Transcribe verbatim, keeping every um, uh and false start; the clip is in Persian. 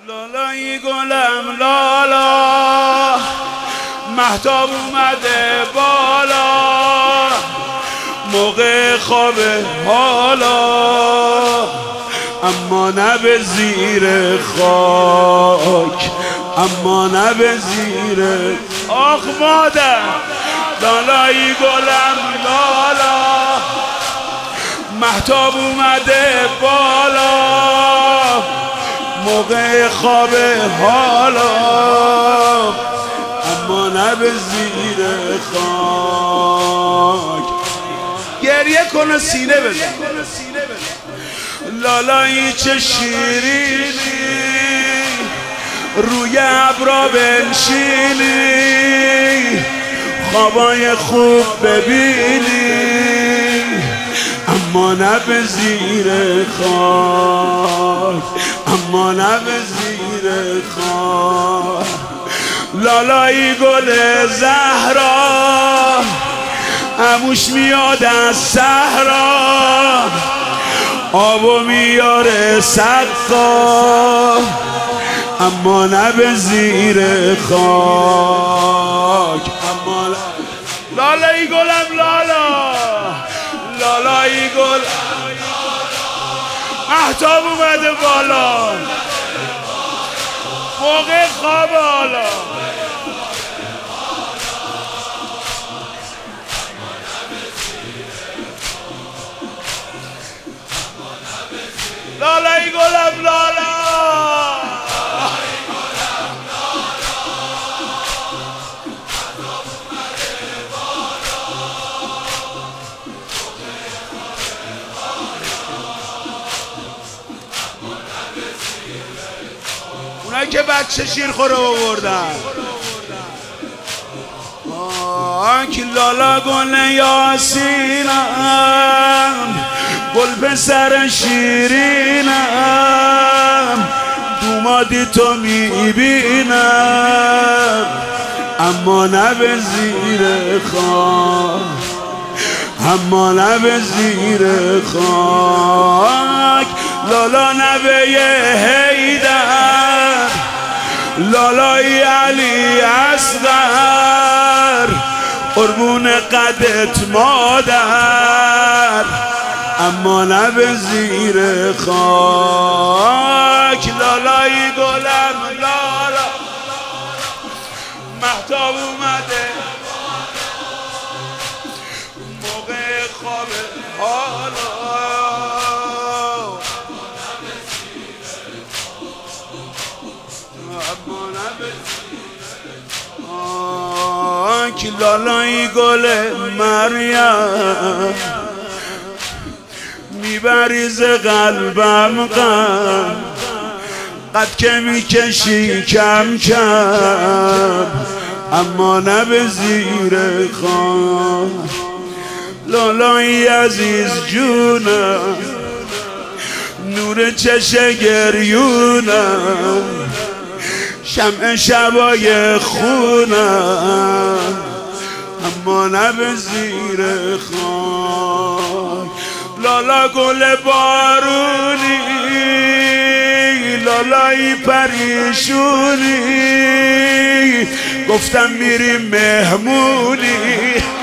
لالایی گلم لالا، مهتاب اومده بالا، موقع خواب حالا، اما نه به زیر خاک، اما نه به زیر آخ مادر. لالایی گلم لالا، مهتاب اومده بالا، موقع خواب حالا، اما نه به زیر خاک. گریه کن و سینه بزن. لالایی چه شیرینی، روی ابرا بنشینی، خوابای خوب ببینی، اما نه به زیر خاک، اما نه به زیر خاک. لالایی گل زهرا، عموش میاد از صحرا، آبو میاره سقا، اما نه به زیر خاک. اما لالایی گلم لالا، لالایی گل مهتاب اومده بالا، موقع خواب حالا، لالایی گلم لالا. اونایی که بچه شیرخوره آوردن، آنکی لالا گل یاسینم، گل پسر شیرینم، دومادی تو میبینم، اما نه به زیر خاک، اما نه به زیر خاک. لالا نبه حیدر، لالای علی اصغر، قربون قدت مادر، اما نه به زیر خاک. لالایی گلم لالا، مهتاب اومده موقع خواب حالا، اما نه به آنکی لالایی گل مریم، میبریز قلبم غم، قد که میکشی کم کم، اما نه به زیر خاک. لالایی عزیز جونم، نور چش گریونم، شمع شبای خونم، اما نه به زیر خاک. لالا گل بارونی، لالایی پریشونی، گفتم میریم مهمونی،